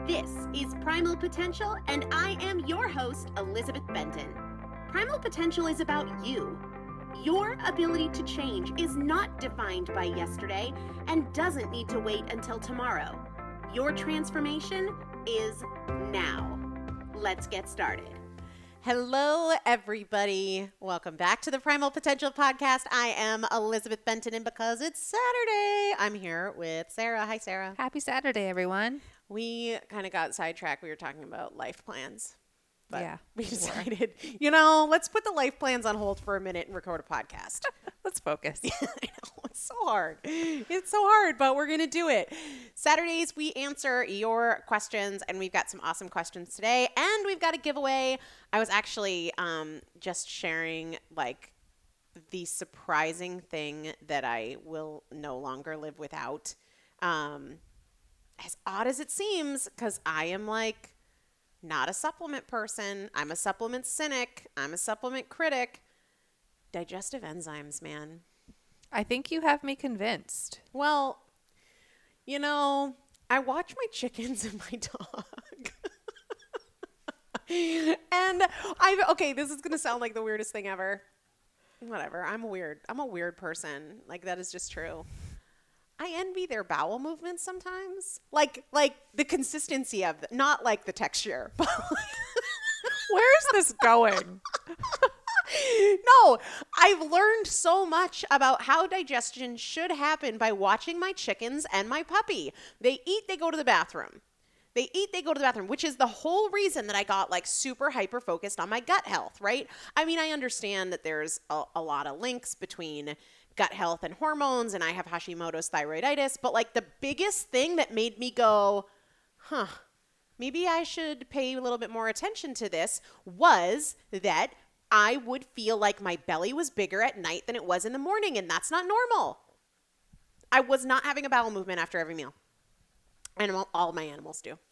This is Primal Potential, and I am your host, Elizabeth Benton. Primal Potential is about you. Your ability to change is not defined by yesterday and doesn't need to wait until tomorrow. Your transformation is now. Let's get started. Hello, everybody. Welcome back to the Primal Potential Podcast. I am Elizabeth Benton, and because it's Saturday, I'm here with Sarah. Hi, Sarah. Happy Saturday, everyone. We kind of got sidetracked. We were talking about life plans. But yeah, we decided, let's put the life plans on hold for a minute and record a podcast. Let's focus. I know, it's so hard. It's so hard, but we're going to do it. Saturdays, we answer your questions, and we've got some awesome questions today, and we've got a giveaway. I was actually just sharing, the surprising thing that I will no longer live without. As odd as it seems, because I am not a supplement person. I'm a supplement cynic. I'm a supplement critic. Digestive enzymes, man. I think you have me convinced. Well, I watch my chickens and my dog. And this is going to sound like the weirdest thing ever. Whatever. I'm a weird person. That is just true. I envy their bowel movements sometimes. Like the consistency of them, not like the texture. Where's this going? No, I've learned so much about how digestion should happen by watching my chickens and my puppy. They eat, they go to the bathroom. They eat, they go to the bathroom, which is the whole reason that I got super hyper focused on my gut health, right? I mean, I understand that there's a lot of links between gut health and hormones, and I have Hashimoto's thyroiditis, but the biggest thing that made me go, maybe I should pay a little bit more attention to this was that I would feel like my belly was bigger at night than it was in the morning, and that's not normal. I was not having a bowel movement after every meal, and all my animals do.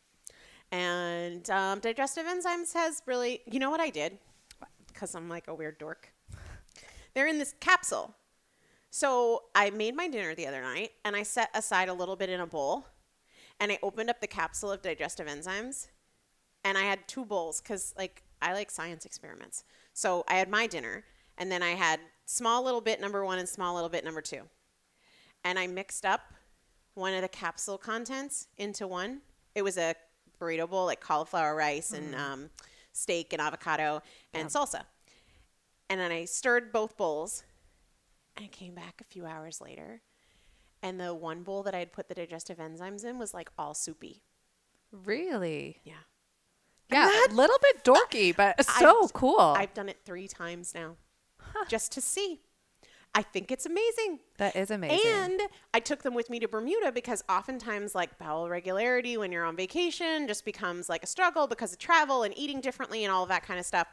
And digestive enzymes has really, you know what I did? Because I'm like a weird dork. They're in this capsule. So I made my dinner the other night, and I set aside a little bit in a bowl, and I opened up the capsule of digestive enzymes, and I had 2 bowls because, I like science experiments. So I had my dinner, and then I had small little bit number 1 and small little bit number 2. And I mixed up one of the capsule contents into one. It was a burrito bowl, cauliflower rice and steak and avocado and salsa. And then I stirred both bowls. And I came back a few hours later, and the one bowl that I had put the digestive enzymes in was all soupy. Really? Yeah. Yeah, a little bit dorky, but so cool. I've done it 3 times now just to see. I think it's amazing. That is amazing. And I took them with me to Bermuda because oftentimes bowel regularity when you're on vacation just becomes a struggle because of travel and eating differently and all of that kind of stuff.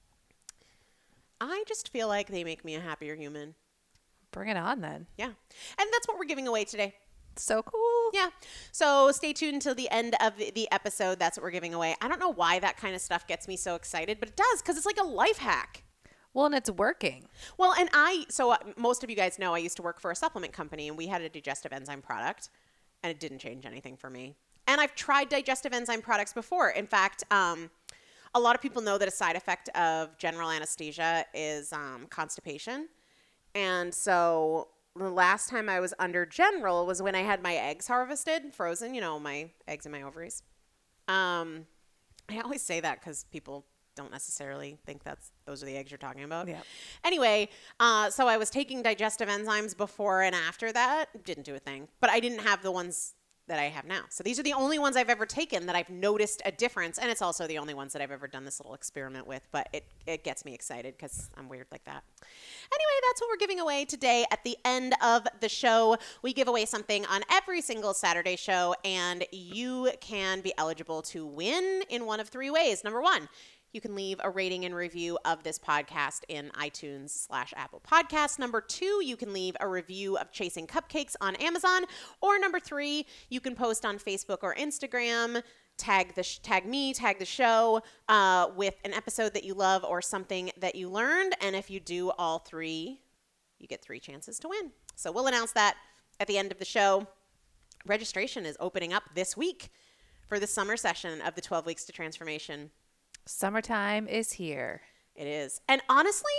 I just feel like they make me a happier human. Bring it on then. Yeah. And that's what we're giving away today. So cool. Yeah. So stay tuned until the end of the episode. That's what we're giving away. I don't know why that kind of stuff gets me so excited, but it does because it's like a life hack. Well, and it's working. Well, and most of you guys know I used to work for a supplement company, and we had a digestive enzyme product, and it didn't change anything for me. And I've tried digestive enzyme products before. In fact, a lot of people know that a side effect of general anesthesia is constipation. And so the last time I was under general was when I had my eggs harvested, frozen, my eggs and my ovaries. I always say that because people don't necessarily think those are the eggs you're talking about. Yeah. Anyway, so I was taking digestive enzymes before and after that. Didn't do a thing. But I didn't have the ones that I have now. So these are the only ones I've ever taken that I've noticed a difference. And it's also the only ones that I've ever done this little experiment with. But it gets me excited because I'm weird like that. Anyway, that's what we're giving away today. At the end of the show, we give away something on every single Saturday show. And you can be eligible to win in one of 3 ways. Number 1, you can leave a rating and review of this podcast in iTunes/Apple Podcasts. Number 2, you can leave a review of Chasing Cupcakes on Amazon. Or number 3, you can post on Facebook or Instagram, tag me, tag the show with an episode that you love or something that you learned. And if you do all 3, you get 3 chances to win. So we'll announce that at the end of the show. Registration is opening up this week for the summer session of the 12 Weeks to Transformation. Summertime is here. It is. And honestly,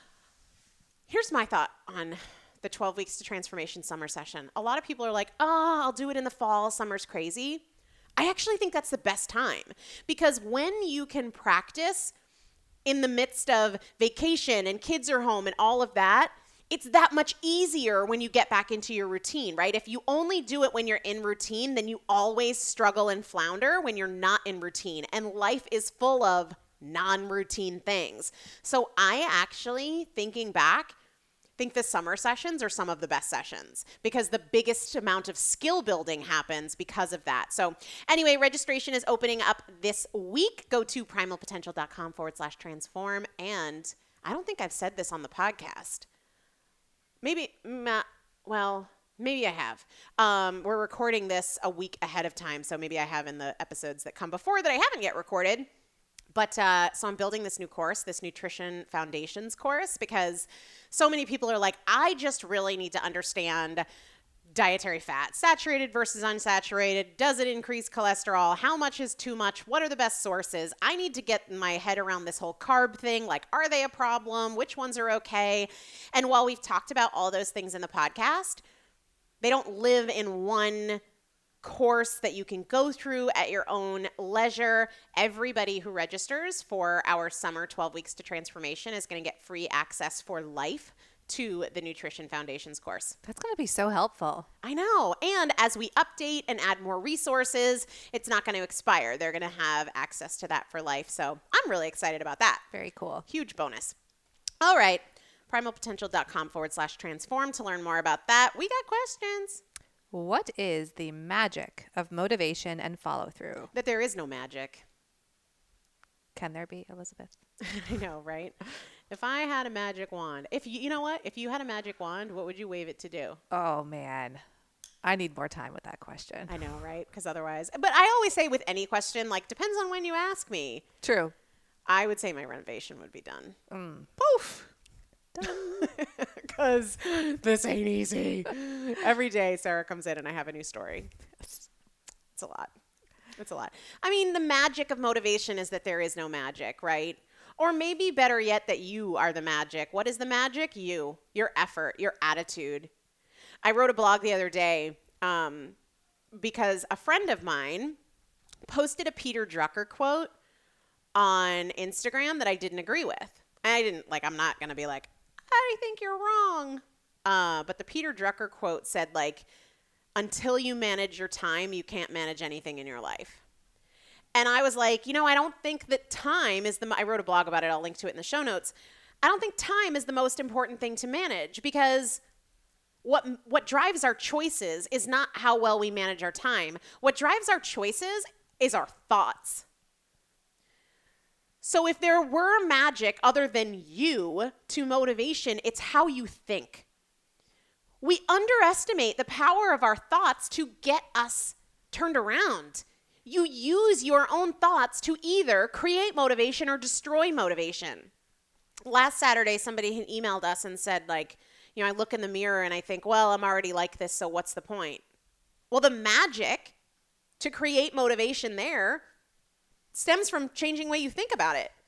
here's my thought on the 12 Weeks to Transformation summer session. A lot of people are like, oh, I'll do it in the fall. Summer's crazy. I actually think that's the best time, because when you can practice in the midst of vacation and kids are home and all of that, it's that much easier when you get back into your routine, right? If you only do it when you're in routine, then you always struggle and flounder when you're not in routine. And life is full of non-routine things. So I actually, thinking back, think the summer sessions are some of the best sessions, because the biggest amount of skill building happens because of that. So anyway, registration is opening up this week. Go to primalpotential.com/transform. And I don't think I've said this on the podcast. Maybe I have. We're recording this a week ahead of time, so maybe I have in the episodes that come before that I haven't yet recorded. But so I'm building this new course, this Nutrition Foundations course, because so many people are like, I just really need to understand dietary fat, saturated versus unsaturated. Does it increase cholesterol? How much is too much? What are the best sources? I need to get my head around this whole carb thing. Like, are they a problem? Which ones are okay? And while we've talked about all those things in the podcast, they don't live in one course that you can go through at your own leisure. Everybody who registers for our summer 12 Weeks to Transformation is going to get free access for life to the Nutrition Foundations course. That's going to be so helpful. I know. And as we update and add more resources, it's not going to expire. They're going to have access to that for life. So I'm really excited about that. Very cool. Huge bonus. All right. primalpotential.com/transform to learn more about that. We got questions. What is the magic of motivation and follow through? That there is no magic. Can there be, Elizabeth? I know, right? If I had a magic wand, you know what? If you had a magic wand, what would you wave it to do? Oh, man. I need more time with that question. I know, right? Because otherwise, but I always say with any question, like, depends on when you ask me. True. I would say my renovation would be done. Poof. Because this ain't easy. Every day Sarah comes in and I have a new story. It's a lot. It's a lot. I mean, the magic of motivation is that there is no magic, right? Or maybe better yet, that you are the magic. What is the magic? You, your effort, your attitude. I wrote a blog the other day because a friend of mine posted a Peter Drucker quote on Instagram that I didn't agree with. I'm not going to be like, I think you're wrong. But the Peter Drucker quote said, like, until you manage your time, you can't manage anything in your life. And I was like, I don't think that time is I wrote a blog about it. I'll link to it in the show notes. I don't think time is the most important thing to manage, because what drives our choices is not how well we manage our time. What drives our choices is our thoughts. So if there were magic other than you to motivation, it's how you think. We underestimate the power of our thoughts to get us turned around. You use your own thoughts to either create motivation or destroy motivation. Last Saturday, somebody had emailed us and said, like, I look in the mirror and I think, well, I'm already like this, so what's the point? Well, the magic to create motivation there stems from changing the way you think about it.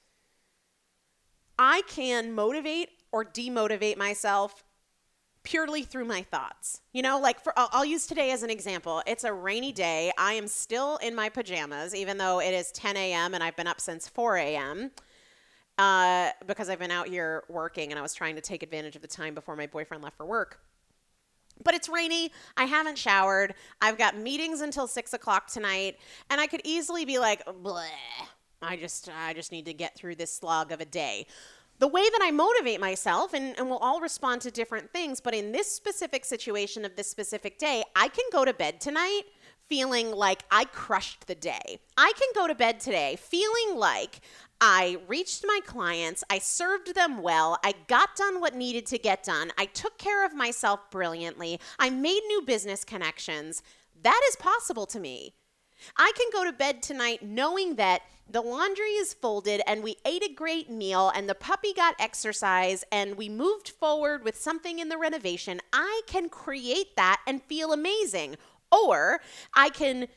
I can motivate or demotivate myself purely through my thoughts. I'll use today as an example. It's a rainy day. I am still in my pajamas, even though it is 10 a.m. and I've been up since 4 a.m. Because I've been out here working and I was trying to take advantage of the time before my boyfriend left for work. But it's rainy. I haven't showered. I've got meetings until 6 o'clock tonight. And I could easily be like, bleh, I just need to get through this slog of a day. The way that I motivate myself, and we'll all respond to different things, but in this specific situation of this specific day, I can go to bed tonight feeling like I crushed the day. I can go to bed today feeling like I reached my clients, I served them well, I got done what needed to get done, I took care of myself brilliantly, I made new business connections. That is possible to me. I can go to bed tonight knowing that the laundry is folded and we ate a great meal and the puppy got exercise and we moved forward with something in the renovation. I can create that and feel amazing. Or I can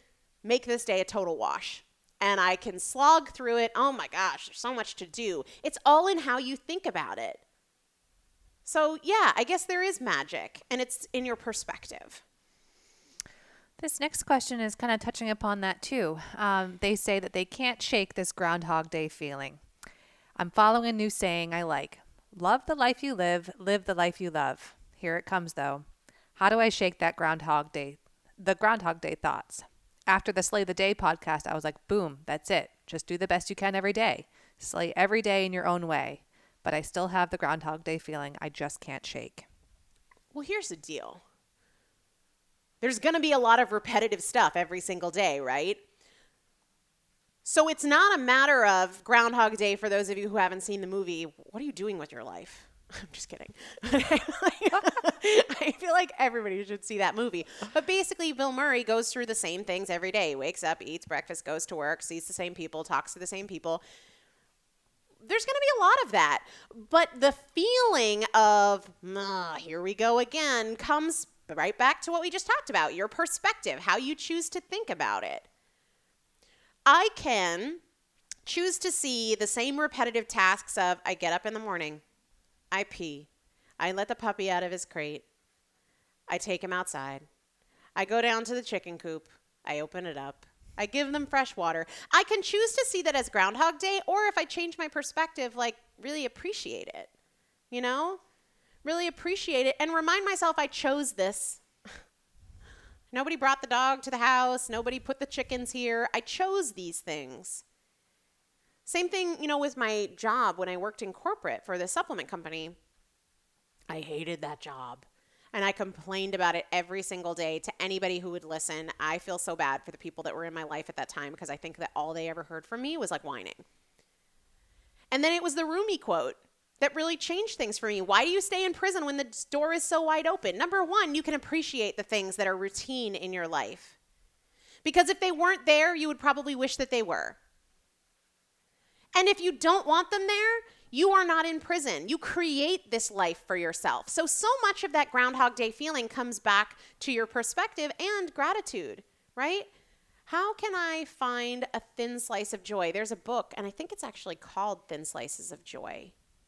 make this day a total wash. And I can slog through it. Oh my gosh, there's so much to do. It's all in how you think about it. So yeah, I guess there is magic, and it's in your perspective. This next question is kind of touching upon that too. They say that they can't shake this Groundhog Day feeling. I'm following a new saying I like. Love the life you live the life you love. Here it comes though. How do I shake that Groundhog Day thoughts? After the Slay the Day podcast, I was like, boom, that's it. Just do the best you can every day. Slay every day in your own way. But I still have the Groundhog Day feeling I just can't shake. Well, here's the deal. There's going to be a lot of repetitive stuff every single day, right? So it's not a matter of Groundhog Day for those of you who haven't seen the movie. What are you doing with your life? I'm just kidding. I feel like everybody should see that movie. But basically, Bill Murray goes through the same things every day. He wakes up, eats breakfast, goes to work, sees the same people, talks to the same people. There's going to be a lot of that. But the feeling of, here we go again, comes right back to what we just talked about, your perspective, how you choose to think about it. I can choose to see the same repetitive tasks of I get up in the morning, I pee, I let the puppy out of his crate, I take him outside, I go down to the chicken coop, I open it up, I give them fresh water. I can choose to see that as Groundhog Day, or if I change my perspective, like really appreciate it, really appreciate it and remind myself I chose this. Nobody brought the dog to the house. Nobody put the chickens here. I chose these things. Same thing, with my job when I worked in corporate for the supplement company. I hated that job. And I complained about it every single day to anybody who would listen. I feel so bad for the people that were in my life at that time because I think that all they ever heard from me was like whining. And then it was the Rumi quote that really changed things for me. Why do you stay in prison when the door is so wide open? Number one, you can appreciate the things that are routine in your life. Because if they weren't there, you would probably wish that they were. And if you don't want them there, you are not in prison. You create this life for yourself. So much of that Groundhog Day feeling comes back to your perspective and gratitude, right? How can I find a thin slice of joy? There's a book, and I think it's actually called Thin Slices of Joy.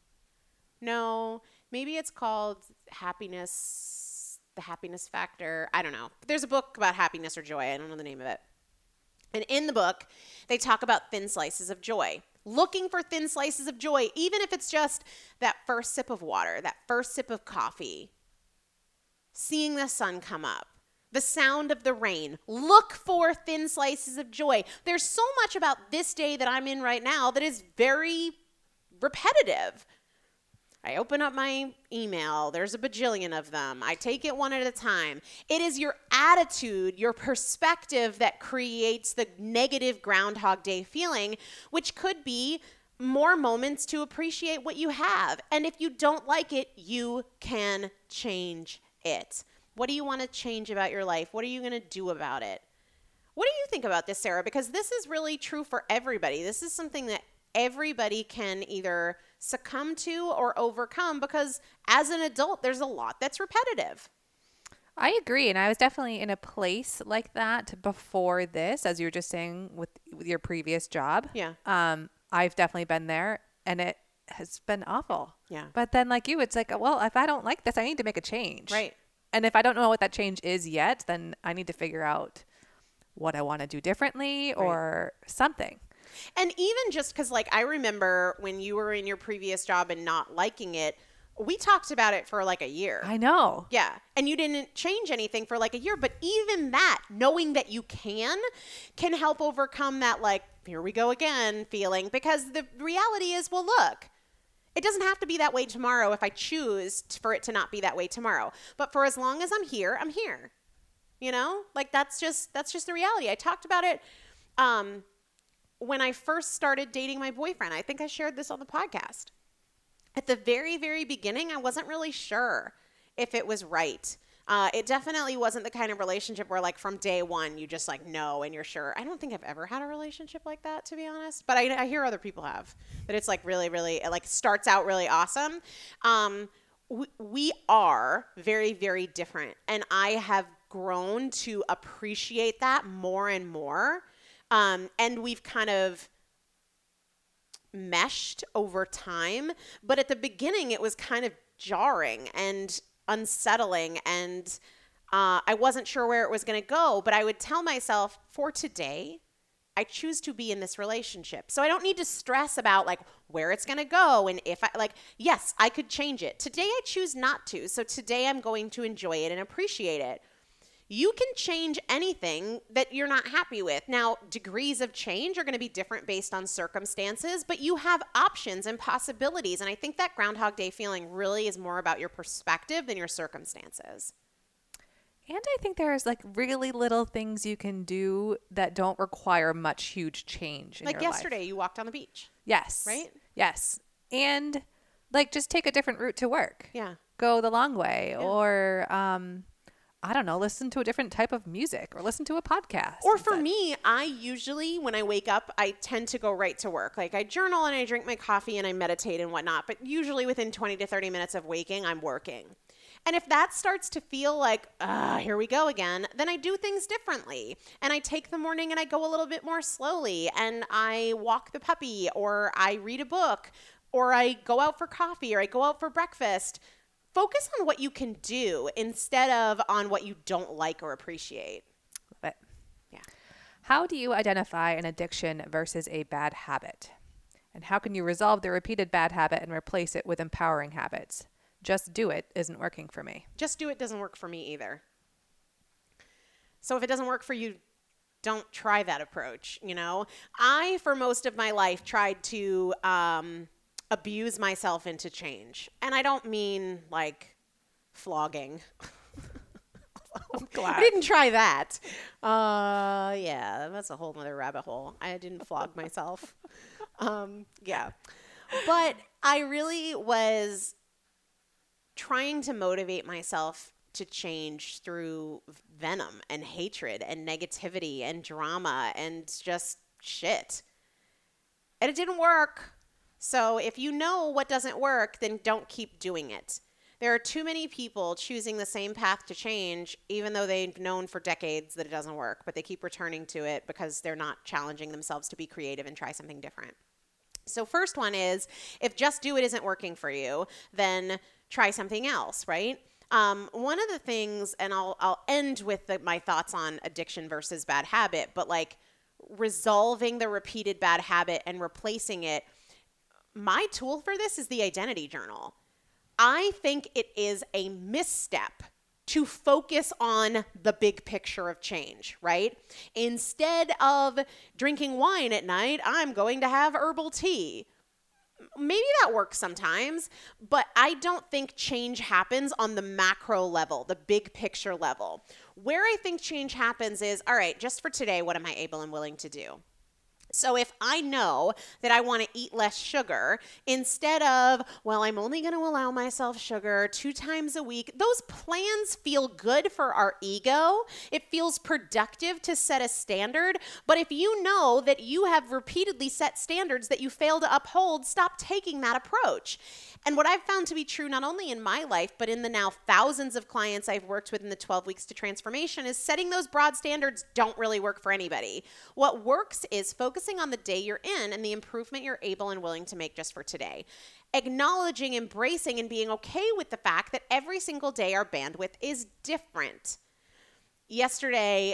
No, maybe it's called Happiness, The Happiness Factor. I don't know. But there's a book about happiness or joy. I don't know the name of it. And in the book, they talk about thin slices of joy. Looking for thin slices of joy, even if it's just that first sip of water, that first sip of coffee, seeing the sun come up, the sound of the rain. Look for thin slices of joy. There's so much about this day that I'm in right now that is very repetitive. I open up my email. There's a bajillion of them. I take it one at a time. It is your attitude, your perspective that creates the negative Groundhog Day feeling, which could be more moments to appreciate what you have. And if you don't like it, you can change it. What do you want to change about your life? What are you going to do about it? What do you think about this, Sarah? Because this is really true for everybody. This is something that everybody can either succumb to or overcome because as an adult, there's a lot that's repetitive. I agree. And I was definitely in a place like that before this, as you were just saying with your previous job. Yeah. I've definitely been there and it has been awful. Yeah. But then like you, it's like, well, if I don't like this, I need to make a change. Right. And if I don't know what that change is yet, then I need to figure out what I want to do differently or something. And even just because, like, I remember when you were in your previous job and not liking it, we talked about it for like a year. I know. Yeah. And you didn't change anything for like a year. But even that, knowing that you can help overcome that, like, here we go again feeling. Because the reality is, well, look, it doesn't have to be that way tomorrow if I choose for it to not be that way tomorrow. But for as long as I'm here, I'm here. Like that's just the reality. I talked about it when I first started dating my boyfriend. I think I shared this on the podcast. At the very, very beginning, I wasn't really sure if it was right. It definitely wasn't the kind of relationship where, like, from day one, you just, like, know and you're sure. I don't think I've ever had a relationship like that, to be honest. But I hear other people have. That it's, like, really, really, it, like, starts out really awesome. We are very, very different. And I have grown to appreciate that more and more. And we've kind of meshed over time. But at the beginning, it was kind of jarring and unsettling, and I wasn't sure where it was going to go. But I would tell myself, for today, I choose to be in this relationship. So I don't need to stress about like where it's going to go. And if I like, yes, I could change it. Today I choose not to. So today I'm going to enjoy it and appreciate it. You can change anything that you're not happy with. Now, degrees of change are going to be different based on circumstances, but you have options and possibilities. And I think that Groundhog Day feeling really is more about your perspective than your circumstances. And I think there's like really little things you can do that don't require much huge change in like your yesterday, life. You walked on the beach. Yes. Right? Yes. And like just take a different route to work. Yeah. Go the long way, or I don't know, listen to a different type of music or listen to a podcast. Or for me, I usually, when I wake up, I tend to go right to work. Like I journal and I drink my coffee and I meditate and whatnot. But usually within 20 to 30 minutes of waking, I'm working. And if that starts to feel like, here we go again, then I do things differently. And I take the morning and I go a little bit more slowly. And I walk the puppy, or I read a book, or I go out for coffee, or I go out for breakfast. Focus on what you can do instead of on what you don't like or appreciate. Love it. Yeah. How do you identify an addiction versus a bad habit? And how can you resolve the repeated bad habit and replace it with empowering habits? Just do it isn't working for me. Just do it doesn't work for me either. So if it doesn't work for you, don't try that approach, you know? I, for most of my life, tried to abuse myself into change. And I don't mean like flogging. I'm glad. I didn't try that. Yeah, that's a whole nother rabbit hole. I didn't flog myself. Yeah. But I really was trying to motivate myself to change through venom and hatred and negativity and drama and just shit. And it didn't work. So if you know what doesn't work, then don't keep doing it. There are too many people choosing the same path to change, even though they've known for decades that it doesn't work, but they keep returning to it because they're not challenging themselves to be creative and try something different. So first one is, if just do it isn't working for you, then try something else, right? One of the things, and I'll end with my thoughts on addiction versus bad habit, but like resolving the repeated bad habit and replacing it, my tool for this is the identity journal. I think it is a misstep to focus on the big picture of change, right? Instead of drinking wine at night, I'm going to have herbal tea. Maybe that works sometimes, but I don't think change happens on the macro level, the big picture level. Where I think change happens is, all right, just for today, what am I able and willing to do? So if I know that I want to eat less sugar, instead of, well, I'm only going to allow myself sugar 2 times a week, those plans feel good for our ego. It feels productive to set a standard. But if you know that you have repeatedly set standards that you fail to uphold, stop taking that approach. And what I've found to be true, not only in my life, but in the now thousands of clients I've worked with in the 12 Weeks to Transformation, is setting those broad standards don't really work for anybody. What works is focusing on the day you're in and the improvement you're able and willing to make just for today. Acknowledging, embracing, and being okay with the fact that every single day our bandwidth is different. Yesterday,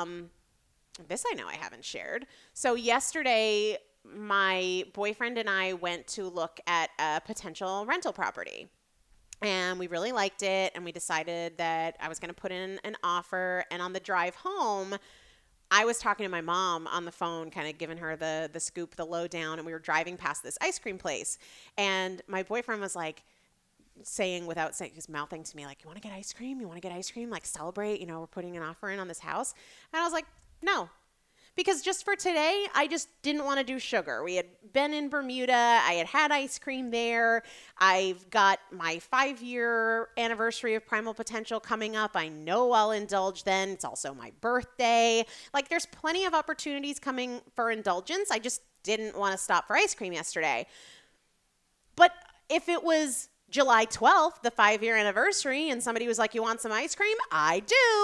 this I know I haven't shared. So yesterday, my boyfriend and I went to look at a potential rental property. And we really liked it, and we decided that I was going to put in an offer. And on the drive home, I was talking to my mom on the phone, kind of giving her the scoop, the lowdown, and we were driving past this ice cream place. And my boyfriend was like saying, without saying, just mouthing to me, like, you want to get ice cream? You want to get ice cream? Like, celebrate, you know, we're putting an offer in on this house. And I was like, no. Because just for today, I just didn't want to do sugar. We had been in Bermuda. I had had ice cream there. I've got my 5-year anniversary of Primal Potential coming up. I know I'll indulge then. It's also my birthday. Like, there's plenty of opportunities coming for indulgence. I just didn't want to stop for ice cream yesterday. But if it was July 12th, the 5-year anniversary, and somebody was like, you want some ice cream? I do.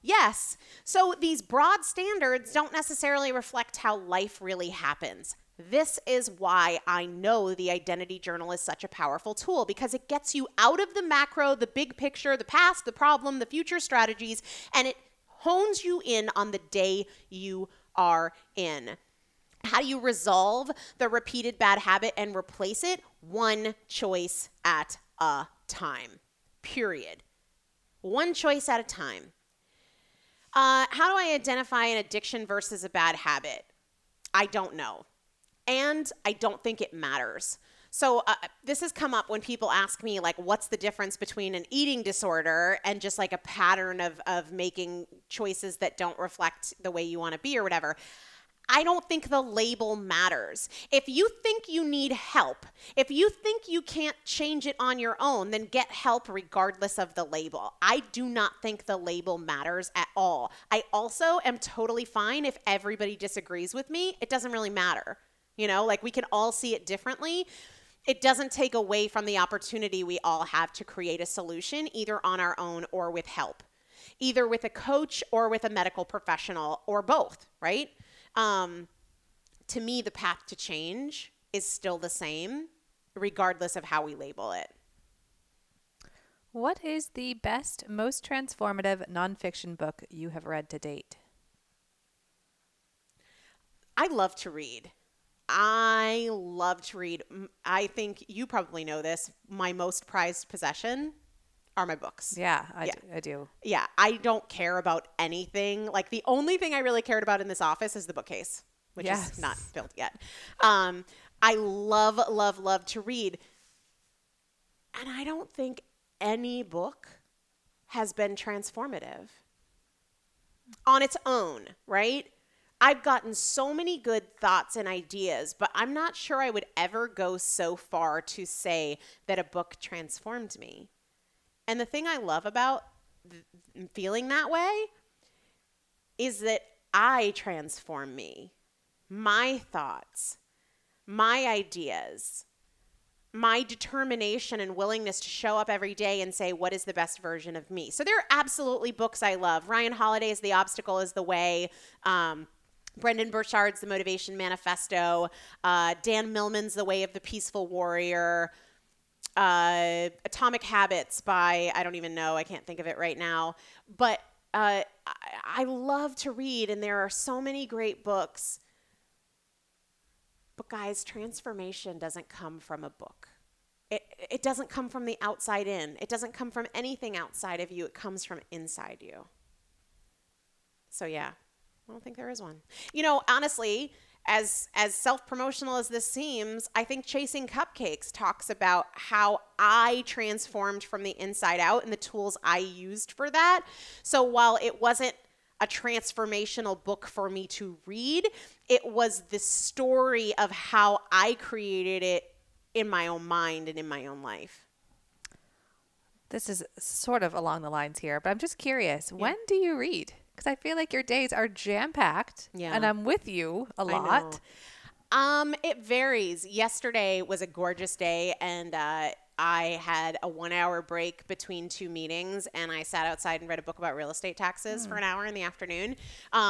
Yes. So these broad standards don't necessarily reflect how life really happens. This is why I know the identity journal is such a powerful tool, because it gets you out of the macro, the big picture, the past, the problem, the future strategies, and it hones you in on the day you are in. How do you resolve the repeated bad habit and replace it? One choice at a time. Period. One choice at a time. How do I identify an addiction versus a bad habit? I don't know. And I don't think it matters. So this has come up when people ask me, like, what's the difference between an eating disorder and just like a pattern of making choices that don't reflect the way you want to be or whatever. I don't think the label matters. If you think you need help, if you think you can't change it on your own, then get help regardless of the label. I do not think the label matters at all. I also am totally fine if everybody disagrees with me. It doesn't really matter. You know, like we can all see it differently. It doesn't take away from the opportunity we all have to create a solution, either on our own or with help, either with a coach or with a medical professional or both, right? To me, the path to change is still the same, regardless of how we label it. What is the best, most transformative nonfiction book you have read to date? I love to read. I love to read. I think you probably know this. My most prized possession are my books. Yeah, I do. Yeah, I don't care about anything. Like the only thing I really cared about in this office is the bookcase, which is not built yet. I love, love, love to read. And I don't think any book has been transformative on its own, right? I've gotten so many good thoughts and ideas, but I'm not sure I would ever go so far to say that a book transformed me. And the thing I love about feeling that way is that I transform me, my thoughts, my ideas, my determination and willingness to show up every day and say, what is the best version of me? So there are absolutely books I love. Ryan Holiday's The Obstacle is the Way. Brendan Burchard's The Motivation Manifesto. Dan Millman's The Way of the Peaceful Warrior. Atomic Habits by, I don't even know, I can't think of it right now. But I love to read, and there are so many great books. But guys, transformation doesn't come from a book. It doesn't come from the outside in. It doesn't come from anything outside of you. It comes from inside you. So yeah, I don't think there is one. You know, honestly, as self-promotional as this seems, I think Chasing Cupcakes talks about how I transformed from the inside out and the tools I used for that. So while it wasn't a transformational book for me to read, it was the story of how I created it in my own mind and in my own life. This is sort of along the lines here, but I'm just curious. Yeah. When do you read? Because I feel like your days are jam-packed, and I'm with you a lot. It varies. Yesterday was a gorgeous day, and I had a 1-hour break between two meetings, and I sat outside and read a book about real estate taxes for an hour in the afternoon.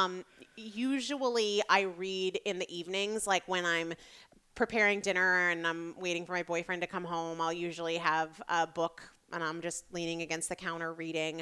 Usually I read in the evenings, like when I'm preparing dinner and I'm waiting for my boyfriend to come home. I'll usually have a book, and I'm just leaning against the counter reading.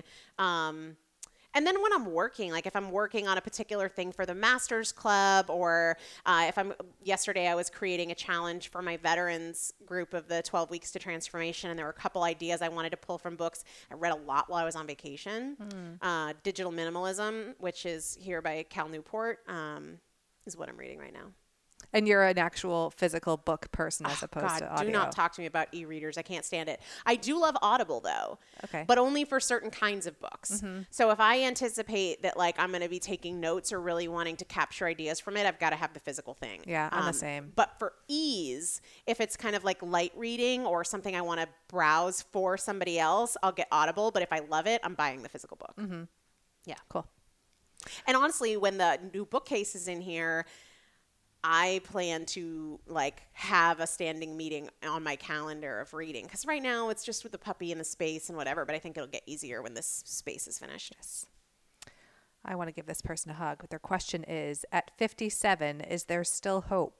And then when I'm working, like if I'm working on a particular thing for the Masters Club, or yesterday I was creating a challenge for my veterans group of the 12 Weeks to Transformation, and there were a couple ideas I wanted to pull from books. I read a lot while I was on vacation. Digital Minimalism, which is here by Cal Newport, is what I'm reading right now. And you're an actual physical book person as opposed to audio. Do not talk to me about e-readers. I can't stand it. I do love Audible though. Okay. But only for certain kinds of books. Mm-hmm. So if I anticipate that like I'm going to be taking notes or really wanting to capture ideas from it, I've got to have the physical thing. Yeah, I'm the same. But for ease, if it's kind of like light reading or something I want to browse for somebody else, I'll get Audible. But if I love it, I'm buying the physical book. Mm-hmm. Yeah. Cool. And honestly, when the new bookcase is in here, I plan to like have a standing meeting on my calendar of reading, because right now it's just with the puppy and the space and whatever, but I think it'll get easier when this space is finished. Yes. I want to give this person a hug. Their question is, at 57, is there still hope?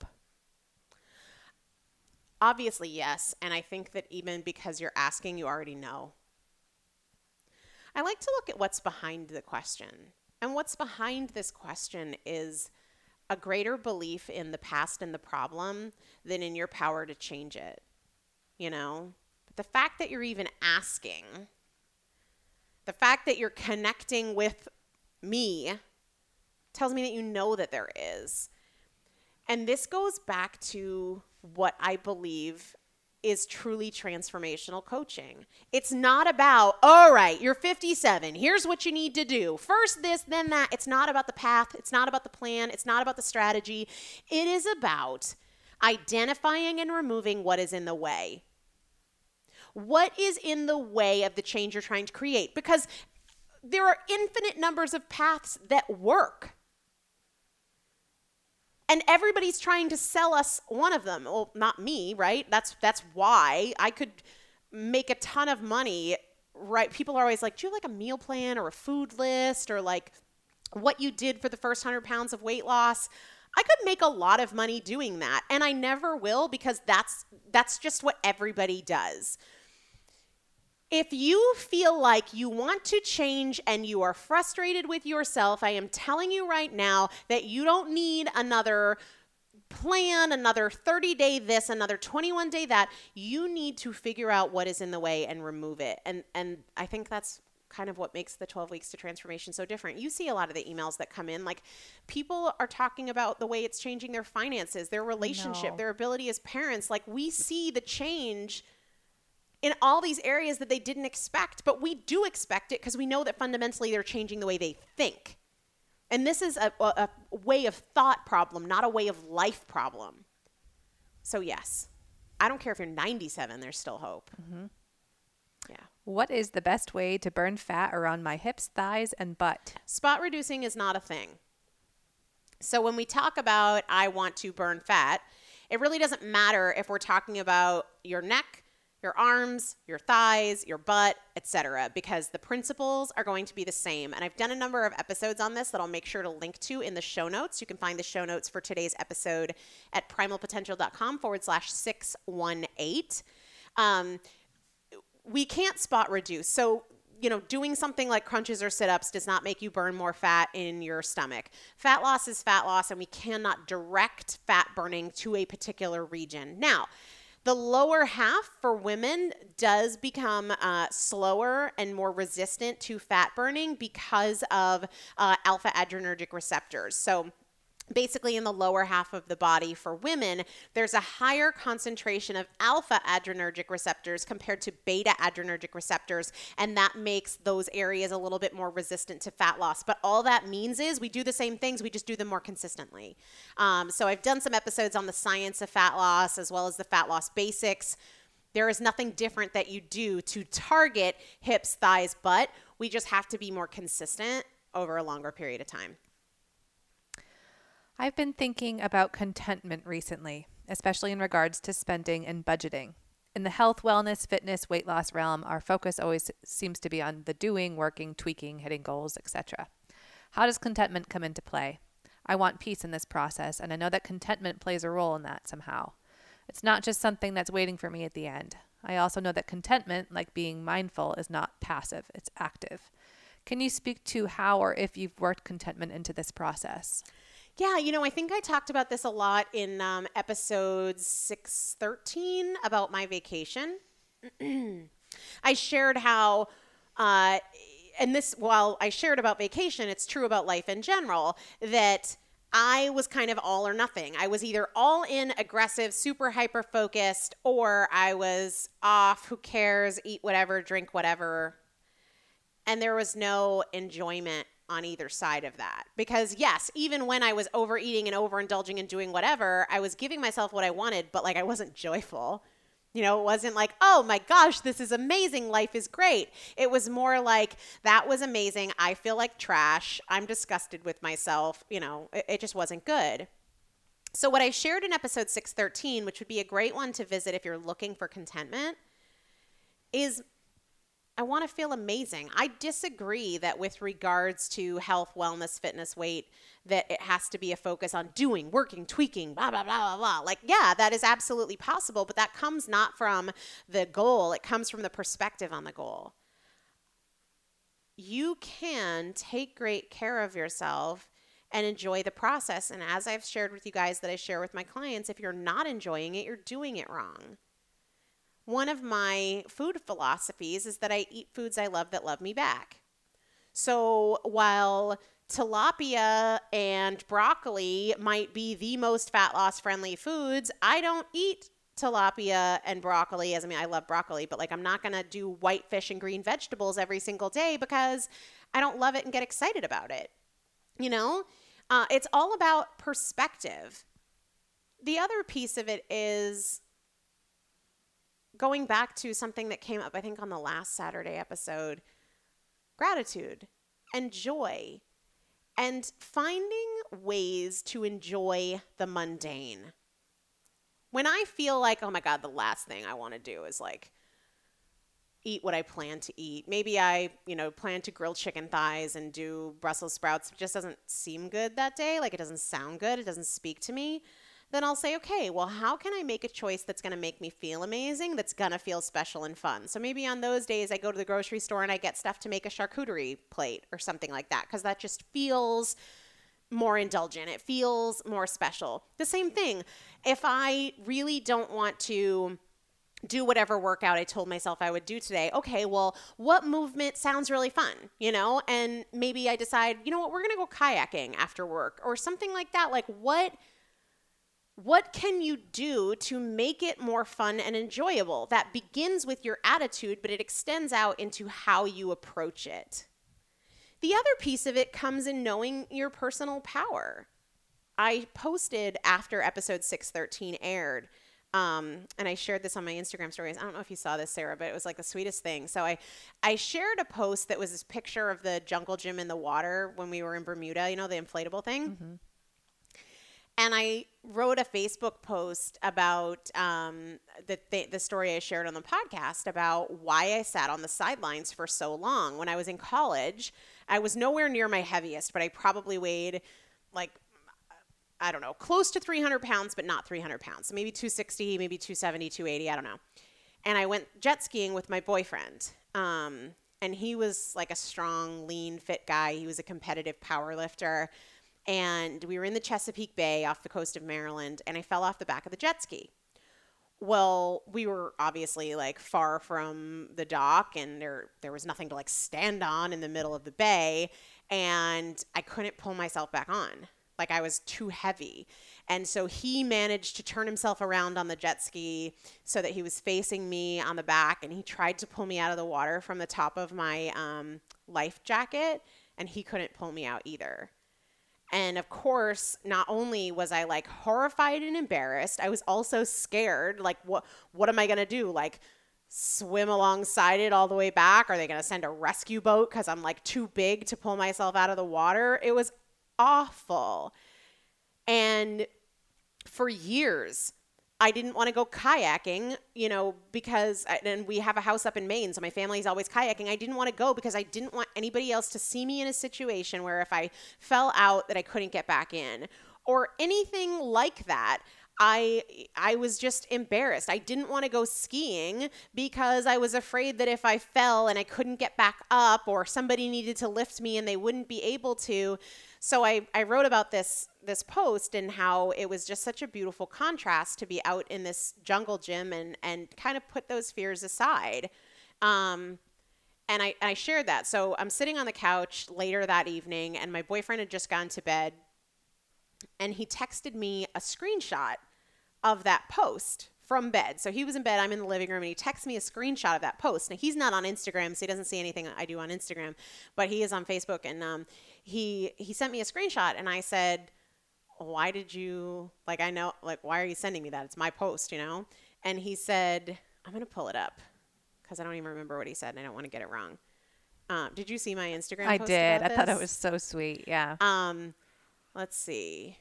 Obviously, yes. And I think that even because you're asking, you already know. I like to look at what's behind the question. And what's behind this question is a greater belief in the past and the problem than in your power to change it. You know? But the fact that you're even asking, the fact that you're connecting with me tells me that you know that there is. And this goes back to what I believe is truly transformational coaching. It's not about, all right, you're 57. Here's what you need to do. First this, then that. It's not about the path. It's not about the plan. It's not about the strategy. It is about identifying and removing what is in the way. What is in the way of the change you're trying to create? Because there are infinite numbers of paths that work. And everybody's trying to sell us one of them. Well, not me, right? That's why I could make a ton of money, right? People are always like, do you have like a meal plan or a food list or like what you did for the first 100 pounds of weight loss? I could make a lot of money doing that. And I never will because that's just what everybody does. If you feel like you want to change and you are frustrated with yourself, I am telling you right now that you don't need another plan, another 30-day this, another 21-day that. You need to figure out what is in the way and remove it. And I think that's kind of what makes the 12 weeks to transformation so different. You see a lot of the emails that come in, like people are talking about the way it's changing their finances, their relationship, their ability as parents. Like we see the change in all these areas that they didn't expect, but we do expect it because we know that fundamentally they're changing the way they think. And this is a way of thought problem, not a way of life problem. So yes, I don't care if you're 97, there's still hope. Mm-hmm. Yeah. What is the best way to burn fat around my hips, thighs, and butt? Spot reducing is not a thing. So when we talk about I want to burn fat, it really doesn't matter if we're talking about your neck, your arms, your thighs, your butt, etc., because the principles are going to be the same. And I've done a number of episodes on this that I'll make sure to link to in the show notes. You can find the show notes for today's episode at primalpotential.com/618. We can't spot reduce. So, doing something like crunches or sit-ups does not make you burn more fat in your stomach. Fat loss is fat loss, and we cannot direct fat burning to a particular region. Now, the lower half for women does become slower and more resistant to fat burning because of alpha adrenergic receptors. So basically in the lower half of the body for women, there's a higher concentration of alpha adrenergic receptors compared to beta adrenergic receptors, and that makes those areas a little bit more resistant to fat loss. But all that means is we do the same things, we just do them more consistently. So I've done some episodes on the science of fat loss as well as the fat loss basics. There is nothing different that you do to target hips, thighs, butt. We just have to be more consistent over a longer period of time. I've been thinking about contentment recently, especially in regards to spending and budgeting. In the health, wellness, fitness, weight loss realm, our focus always seems to be on the doing, working, tweaking, hitting goals, etc. How does contentment come into play? I want peace in this process, and I know that contentment plays a role in that somehow. It's not just something that's waiting for me at the end. I also know that contentment, like being mindful, is not passive, it's active. Can you speak to how or if you've worked contentment into this process? Yeah, I think I talked about this a lot in episode 613 about my vacation. I shared how, while I shared about vacation, it's true about life in general, that I was kind of all or nothing. I was either all in, aggressive, super hyper focused, or I was off, who cares, eat whatever, drink whatever. And there was no enjoyment on either side of that. Because yes, even when I was overeating and overindulging and doing whatever, I was giving myself what I wanted, but I wasn't joyful. It wasn't like, oh my gosh, this is amazing. Life is great. It was more like, that was amazing. I feel like trash. I'm disgusted with myself. It just wasn't good. So what I shared in episode 613, which would be a great one to visit if you're looking for contentment, is I want to feel amazing. I disagree that with regards to health, wellness, fitness, weight, that it has to be a focus on doing, working, tweaking, blah, blah, blah, blah, blah. Like, yeah, that is absolutely possible, but that comes not from the goal. It comes from the perspective on the goal. You can take great care of yourself and enjoy the process. And as I've shared with you guys that I share with my clients, if you're not enjoying it, you're doing it wrong. One of my food philosophies is that I eat foods I love that love me back. So while tilapia and broccoli might be the most fat loss friendly foods, I don't eat tilapia and broccoli. I love broccoli, but like I'm not going to do white fish and green vegetables every single day because I don't love it and get excited about it. You know, it's all about perspective. The other piece of it is going back to something that came up, I think, on the last Saturday episode, gratitude and joy and finding ways to enjoy the mundane. When I feel like, oh my God, the last thing I want to do is like eat what I plan to eat. Maybe I, plan to grill chicken thighs and do Brussels sprouts. It just doesn't seem good that day. Like it doesn't sound good. It doesn't speak to me. Then I'll say, okay, well, how can I make a choice that's going to make me feel amazing, that's going to feel special and fun? So maybe on those days I go to the grocery store and I get stuff to make a charcuterie plate or something like that because that just feels more indulgent. It feels more special. The same thing. If I really don't want to do whatever workout I told myself I would do today. Okay, well, what movement sounds really fun, And maybe I decide, you know what, we're going to go kayaking after work or something like that. Like what can you do to make it more fun and enjoyable? That begins with your attitude, but it extends out into how you approach it. The other piece of it comes in knowing your personal power. I posted after episode 613 aired, and I shared this on my Instagram stories. I don't know if you saw this, Sarah, but it was like the sweetest thing. So I shared a post that was this picture of the jungle gym in the water when we were in Bermuda, the inflatable thing. Mm-hmm. And I wrote a Facebook post about the story I shared on the podcast about why I sat on the sidelines for so long. When I was in college, I was nowhere near my heaviest, but I probably weighed close to 300 pounds, but not 300 pounds. So maybe 260, maybe 270, 280, I don't know. And I went jet skiing with my boyfriend. And he was like a strong, lean, fit guy. He was a competitive power lifter. And we were in the Chesapeake Bay off the coast of Maryland, and I fell off the back of the jet ski. Well, we were obviously like far from the dock, and there was nothing to like stand on in the middle of the bay, and I couldn't pull myself back on. Like I was too heavy. And so he managed to turn himself around on the jet ski so that he was facing me on the back, and he tried to pull me out of the water from the top of my life jacket, and he couldn't pull me out either. And of course, not only was I like horrified and embarrassed, I was also scared. Like, what am I going to do? Like, swim alongside it all the way back? Are they going to send a rescue boat because I'm like too big to pull myself out of the water? It was awful. And for years, I didn't want to go kayaking, because and we have a house up in Maine, so my family's always kayaking. I didn't want to go because I didn't want anybody else to see me in a situation where if I fell out that I couldn't get back in or anything like that. I was just embarrassed. I didn't want to go skiing because I was afraid that if I fell and I couldn't get back up or somebody needed to lift me and they wouldn't be able to. So I wrote about this post and how it was just such a beautiful contrast to be out in this jungle gym and kind of put those fears aside. And I shared that. So I'm sitting on the couch later that evening, and my boyfriend had just gone to bed, and he texted me a screenshot of that post from bed. So he was in bed, I'm in the living room, and he texts me a screenshot of that post. Now, he's not on Instagram, so he doesn't see anything I do on Instagram, but he is on Facebook, and he sent me a screenshot, and I said, why did you, why are you sending me that? It's my post, And he said, I'm going to pull it up because I don't even remember what he said, and I don't want to get it wrong. Did you see my Instagram I post did. about I thought this? it was so sweet. Yeah. Let's see.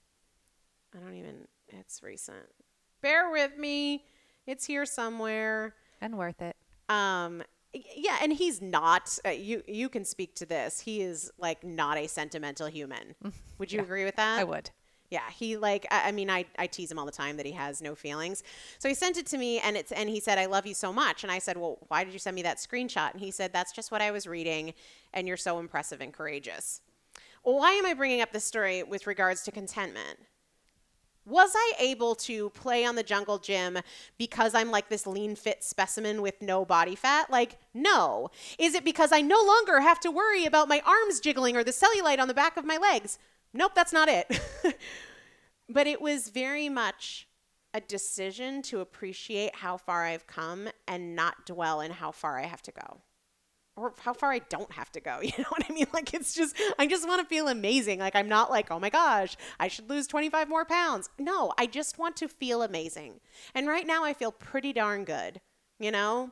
It's recent. Bear with me. It's here somewhere. And worth it. Yeah, and he's not. You can speak to this. He is like not a sentimental human. Would you agree with that? I would. Yeah, he like I mean I tease him all the time that he has no feelings. So he sent it to me and he said I love you so much, and I said, "Well, why did you send me that screenshot?" And he said, "That's just what I was reading, and you're so impressive and courageous." Well, why am I bringing up this story with regards to contentment? Was I able to play on the jungle gym because I'm like this lean, fit specimen with no body fat? Like, no. Is it because I no longer have to worry about my arms jiggling or the cellulite on the back of my legs? Nope, that's not it. But it was very much a decision to appreciate how far I've come and not dwell in how far I have to go. Or how far I don't have to go. You know what I mean? Like, it's just, I just want to feel amazing. Like, I'm not like, oh my gosh, I should lose 25 more pounds. No, I just want to feel amazing. And right now I feel pretty darn good, you know?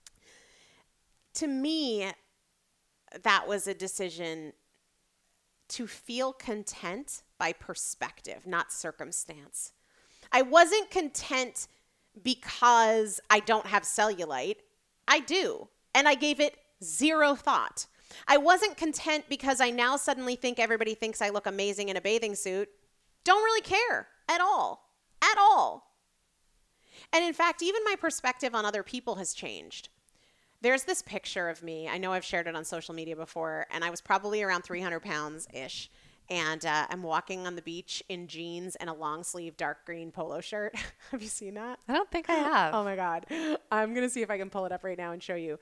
To me, that was a decision to feel content by perspective, not circumstance. I wasn't content because I don't have cellulite. I do. And I gave it zero thought. I wasn't content because I now suddenly think everybody thinks I look amazing in a bathing suit. Don't really care at all. At all. And in fact, even my perspective on other people has changed. There's this picture of me. I know I've shared it on social media before, and I was probably around 300 pounds-ish. And I'm walking on the beach in jeans and a long sleeve dark green polo shirt. Have you seen that? I don't think I have. Oh my God. I'm going to see if I can pull it up right now and show you.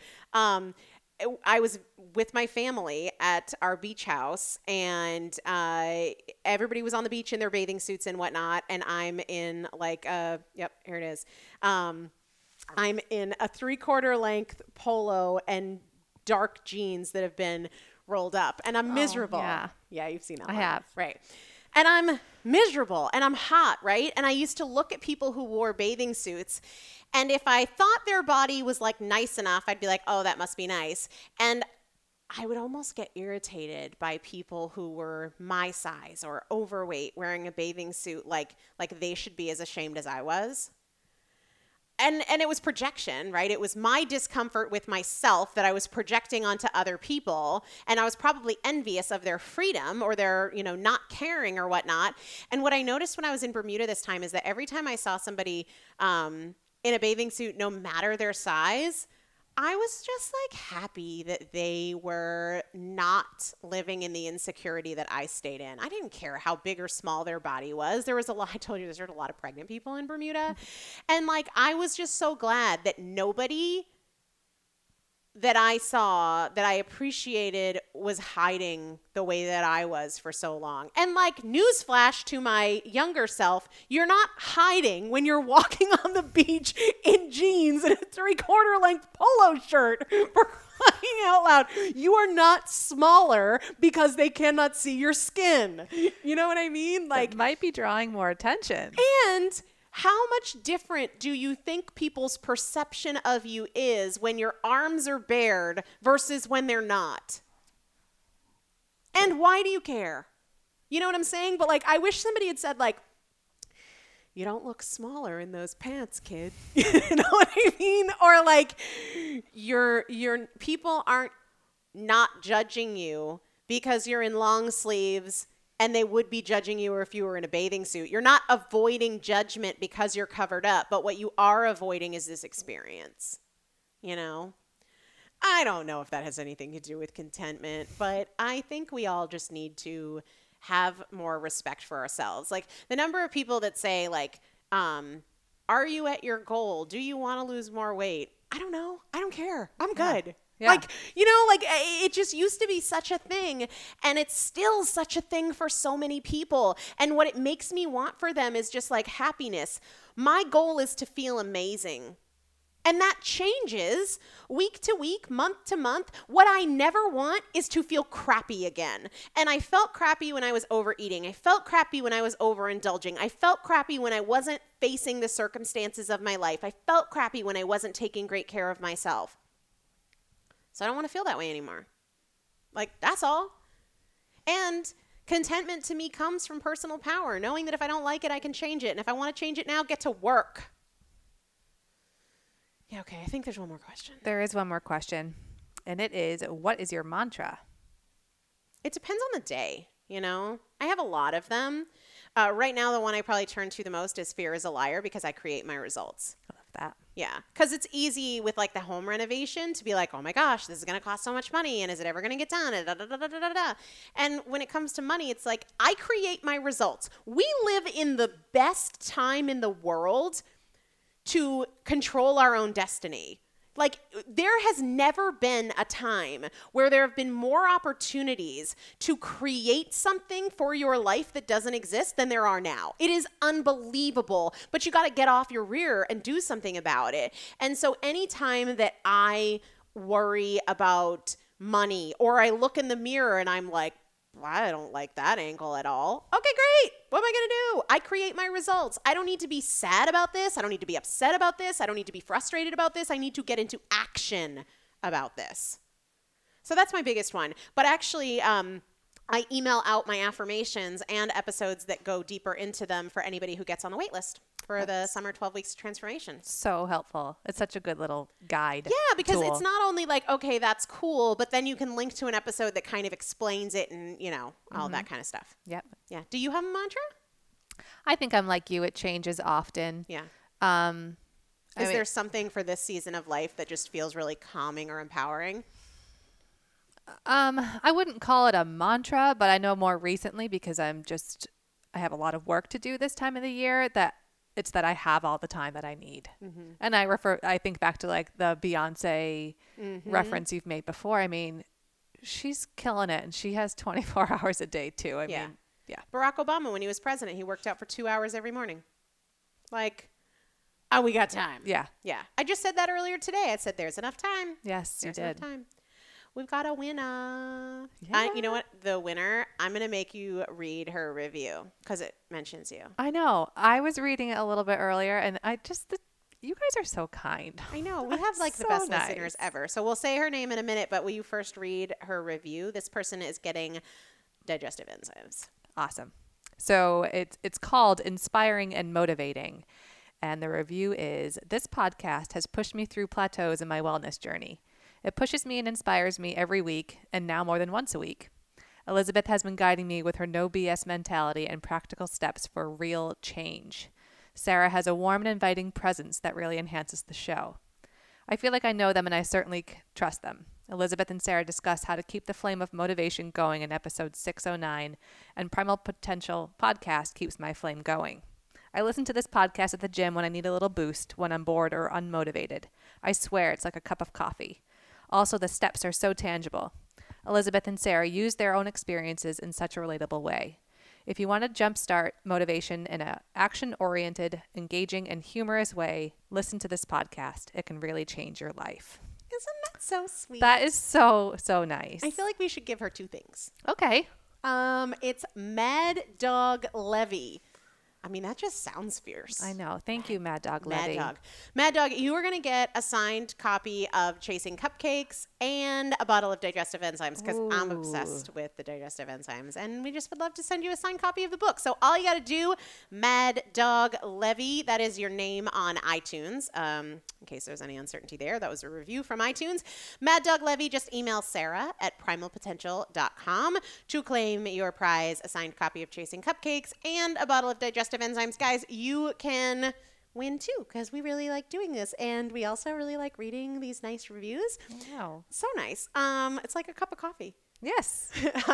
I was with my family at our beach house, and everybody was on the beach in their bathing suits and whatnot. And I'm in like yep, here it is. I'm in a 3/4 length polo and dark jeans that have been rolled up, and I'm miserable. Yeah, you've seen that. I have. Right. And I'm miserable and I'm hot, right? And I used to look at people who wore bathing suits, and if I thought their body was like nice enough, I'd be like, oh, that must be nice. And I would almost get irritated by people who were my size or overweight wearing a bathing suit like they should be as ashamed as I was. And it was projection, right? It was my discomfort with myself that I was projecting onto other people. And I was probably envious of their freedom or their, not caring or whatnot. And what I noticed when I was in Bermuda this time is that every time I saw somebody in a bathing suit, no matter their size, I was just like happy that they were not living in the insecurity that I stayed in. I didn't care how big or small their body was. There was I told you there's a lot of pregnant people in Bermuda. And like, I was just so glad that nobody that I saw that I appreciated was hiding the way that I was for so long. And like, newsflash to my younger self, you're not hiding when you're walking on the beach in jeans and a 3/4 length polo shirt, for crying out loud. You are not smaller because they cannot see your skin. You know what I mean? Like, it might be drawing more attention. And how much different do you think people's perception of you is when your arms are bared versus when they're not? And why do you care? You know what I'm saying? But like, I wish somebody had said like, you don't look smaller in those pants, kid. You know what I mean? Or like, your people aren't not judging you because you're in long sleeves, and they would be judging you if you were in a bathing suit. You're not avoiding judgment because you're covered up, but what you are avoiding is this experience, I don't know if that has anything to do with contentment, but I think we all just need to have more respect for ourselves. Like, the number of people that say, like, are you at your goal? Do you want to lose more weight? I don't know. I don't care. I'm good. Yeah. Like, it just used to be such a thing, and it's still such a thing for so many people. And what it makes me want for them is just like happiness. My goal is to feel amazing. And that changes week to week, month to month. What I never want is to feel crappy again. And I felt crappy when I was overeating. I felt crappy when I was overindulging. I felt crappy when I wasn't facing the circumstances of my life. I felt crappy when I wasn't taking great care of myself. So I don't want to feel that way anymore. Like, that's all. And contentment to me comes from personal power, knowing that if I don't like it, I can change it. And if I want to change it now, get to work. Yeah, okay. I think there's one more question. There is one more question, and it is, what is your mantra? It depends on the day, you know? I have a lot of them. Right now, the one I probably turn to the most is fear is a liar because I create my results. I love that. Yeah, because it's easy with like the home renovation to be like, oh my gosh, this is going to cost so much money, and is it ever going to get done? And, da, da, da, da, da, da, da. And when it comes to money, it's like, I create my results. We live in the best time in the world to control our own destiny. Like, there has never been a time where there have been more opportunities to create something for your life that doesn't exist than there are now. It is unbelievable, but you got to get off your rear and do something about it. And so anytime that I worry about money or I look in the mirror and I'm like, I don't like that ankle at all. Okay, great. What am I going to do? I create my results. I don't need to be sad about this. I don't need to be upset about this. I don't need to be frustrated about this. I need to get into action about this. So that's my biggest one. But actually, I email out my affirmations and episodes that go deeper into them for anybody who gets on the wait list for the Summer 12 Weeks Transformation. So helpful. It's such a good little guide. Yeah, because tool. it's not only like, okay, that's cool, but then you can link to an episode that kind of explains it and, you know, all that kind of stuff. Yep. Yeah. Do you have a mantra? I think I'm like you. It changes often. Yeah. I Is mean- there something for this season of life that just feels really calming or empowering? I wouldn't call it a mantra, but I know more recently because I have a lot of work to do this time of the year that I have all the time that I need. Mm-hmm. And I think back to like the Beyonce reference you've made before. I mean, she's killing it and she has 24 hours a day too. I mean, yeah. Barack Obama, when he was president, he worked out for 2 hours every morning. Like, oh, we got time. Yeah. Yeah. I just said that earlier today. I said, there's enough time. Yes, There's you enough did. time. We've got a winner. Yeah. You know what? The winner, I'm going to make you read her review because it mentions you. I know. I was reading it a little bit earlier and you guys are so kind. I know. We have like the So best nice. listeners ever. So we'll say her name in a minute, but will you first read her review? This person is getting digestive enzymes. Awesome. So it's called Inspiring and Motivating. And the review is, this podcast has pushed me through plateaus in my wellness journey. It pushes me and inspires me every week, and now more than once a week. Elizabeth has been guiding me with her no BS mentality and practical steps for real change. Sarah has a warm and inviting presence that really enhances the show. I feel like I know them and I certainly trust them. Elizabeth and Sarah discuss how to keep the flame of motivation going in episode 609, and Primal Potential podcast keeps my flame going. I listen to this podcast at the gym when I need a little boost, when I'm bored or unmotivated. I swear it's like a cup of coffee. Also, the steps are so tangible. Elizabeth and Sarah use their own experiences in such a relatable way. If you want to jumpstart motivation in an action-oriented, engaging, and humorous way, listen to this podcast. It can really change your life. Isn't that so sweet? That is so, so nice. I feel like we should give her 2 things. Okay. It's Mad Dog Levy. I mean, that just sounds fierce. I know. Thank you, Mad Dog Mad Levy. Dog. Mad Dog, you are going to get a signed copy of Chasing Cupcakes and a bottle of digestive enzymes because I'm obsessed with the digestive enzymes. And we just would love to send you a signed copy of the book. So all you got to do, Mad Dog Levy, that is your name on iTunes. In case there's any uncertainty there, that was a review from iTunes. Mad Dog Levy, just email Sarah at primalpotential.com to claim your prize, a signed copy of Chasing Cupcakes and a bottle of digestive enzymes. Guys, you can win too because we really like doing this and we also really like reading these nice reviews. Wow. So nice. It's like a cup of coffee. Yes.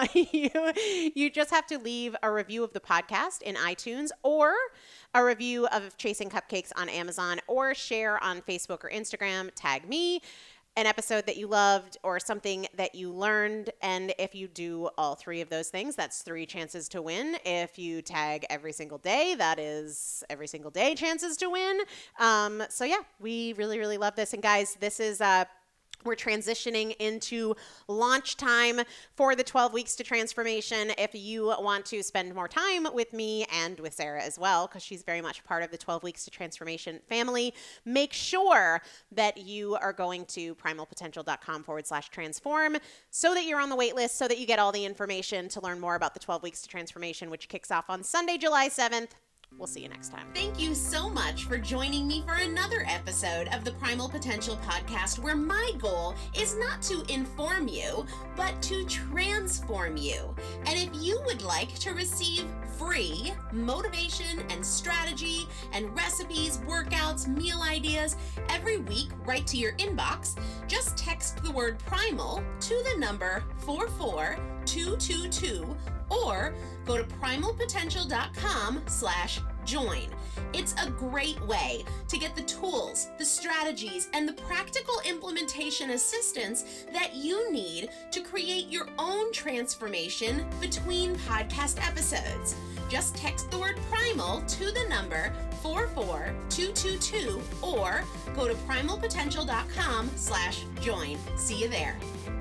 You just have to leave a review of the podcast in iTunes or a review of Chasing Cupcakes on Amazon or share on Facebook or Instagram, tag me, an episode that you loved or something that you learned. And if you do all 3 of those things, that's 3 chances to win. If you tag every single day, that is every single day chances to win. So yeah, we really, really love this. And guys, this is we're transitioning into launch time for the 12 Weeks to Transformation. If you want to spend more time with me and with Sarah as well, because she's very much part of the 12 Weeks to Transformation family, make sure that you are going to primalpotential.com/transform so that you're on the wait list, so that you get all the information to learn more about the 12 Weeks to Transformation, which kicks off on Sunday, July 7th. We'll see you next time. Thank you so much for joining me for another episode of the Primal Potential Podcast, where my goal is not to inform you, but to transform you. And if you would like to receive free motivation and strategy and recipes, workouts, meal ideas every week right to your inbox, just text the word primal to the number 44222 or go to primalpotential.com/join. It's a great way to get the tools, the strategies, and the practical implementation assistance that you need to create your own transformation between podcast episodes. Just text the word primal to the number 44222 or go to primalpotential.com/join. See you there.